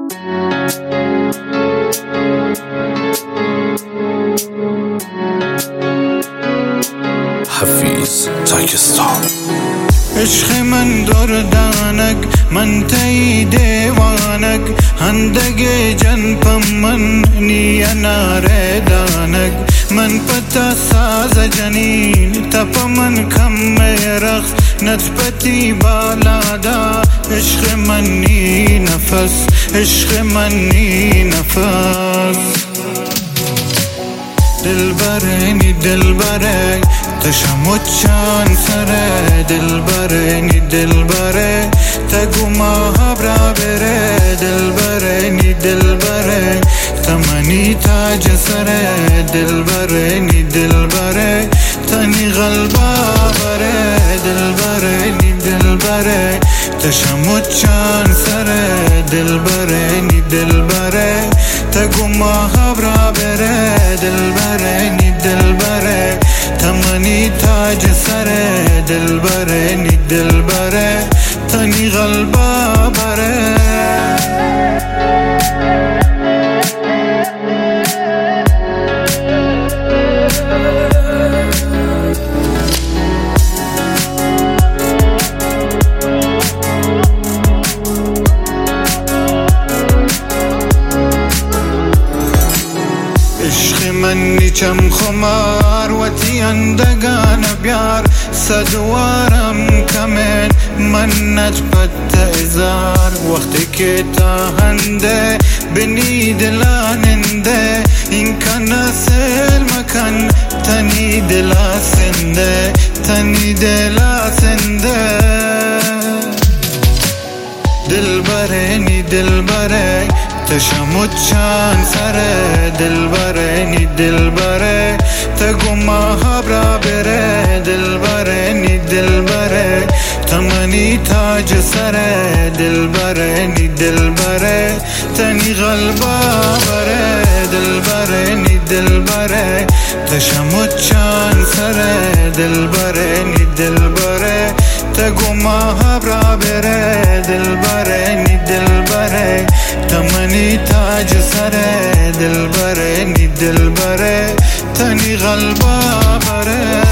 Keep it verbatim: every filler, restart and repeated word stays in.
حفیظ تاکستان. عشق من دردانک من تی دیوانک هندگ جن پم من نی ناره دانک من پتا ساز جنین تپ من کم رخ نتپتی بالادا عشق من نی نفس عشق من نی نفس دلبره نی دلبره تشمچان سره دلبره نی دلبره تگو ما برا بره دلبره نی دلبره تمنی تاج سره دلبره نی دلبره تنی غلبا بره دلبره نی دلبره تشمچان سره دلبره نی دلبره تگو ما برا بره دلبره نی دلبره تمنی تاج سره دلبره نی دلبره تنی غلبا بره من نیچم خمار وتی اندگان بیار صدوارم کمن منت پت ازار وقتی که تا هنده بنی دلاننده این کن سل مکن تنی دلا سنده تنی دلا سنده دلبره نی دلبره تشمچان سره دلبره نی دلبره تگو ما برا بره دلبره نی دلبره تمنی تاج سره دلبره نی دلبره تنی غلبا بره دلبره نی دلبره تشمچان سره دلبره نی دلبره تگو ما برا بره دلبره نی دلبره تمنی تاج سره دلبره نی دلبره تنی غلبا بره